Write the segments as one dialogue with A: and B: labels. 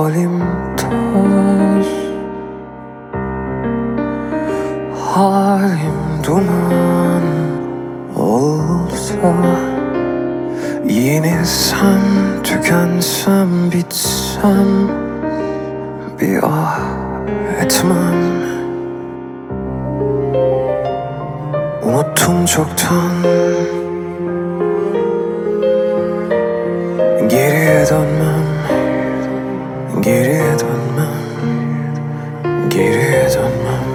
A: halim toz, halim duman olsa, yine sen tükensem bitsem, bir ah etmem. Unuttum çoktan, geriye dönmem, geriye dönmem, geriye dönmem.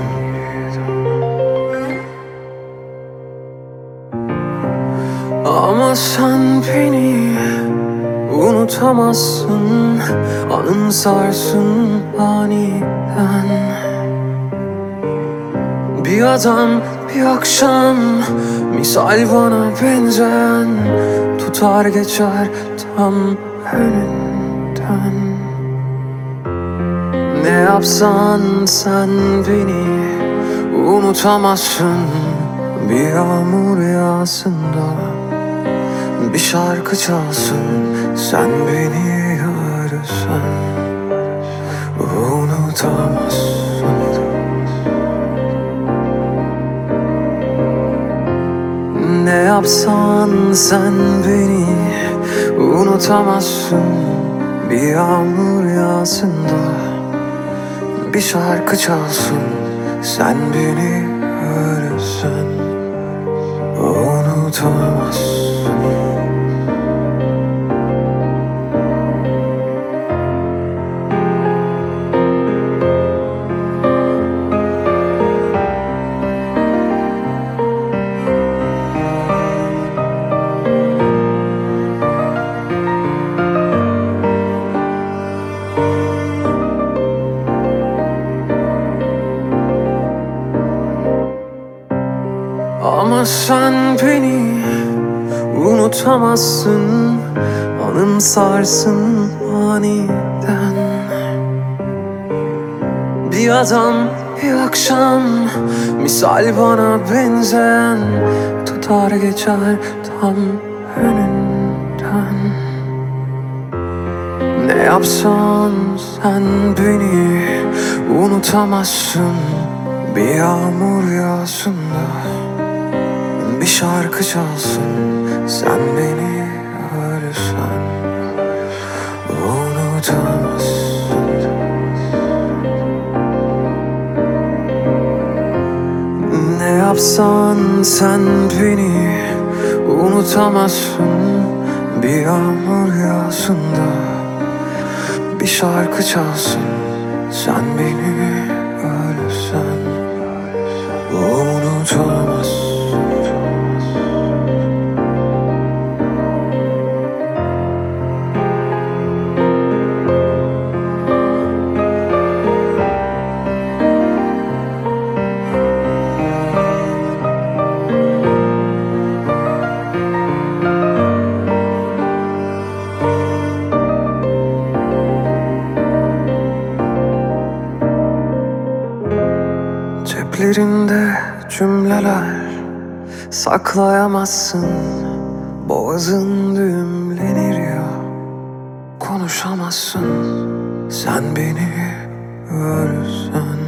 A: Ama sen beni unutamazsın, anımsarsın aniden. Bir adam, bir akşam, misal bana benzeyen, tutar geçer tam önünden. Ne yapsan sen beni unutamazsın. Bir yağmur yağsın da bir şarkı çalsın, sen beni ararsan unutamazsın. Ne yapsan sen beni unutamazsın. Bir yağmur yağsın da bir şarkı çalsın, sen beni ararsan unutamazsın. Ama sen beni unutamazsın, anımsarsın aniden. Bir adam, bir akşam, misal bana benzeyen, tutar geçer tam önünden. Ne yapsan sen beni unutamazsın. Bir yağmur yağsın da bir şarkı çalsın, sen beni ararsan unutamazsın. Ne yapsan sen beni unutamazsın. Bir yağmur yağsın da bir şarkı çalsın, sen beni ararsan unutamazsın. Ceplerinde cümleler saklayamazsın. Boğazın düğümlenir ya, konuşamazsın. Sen beni görsen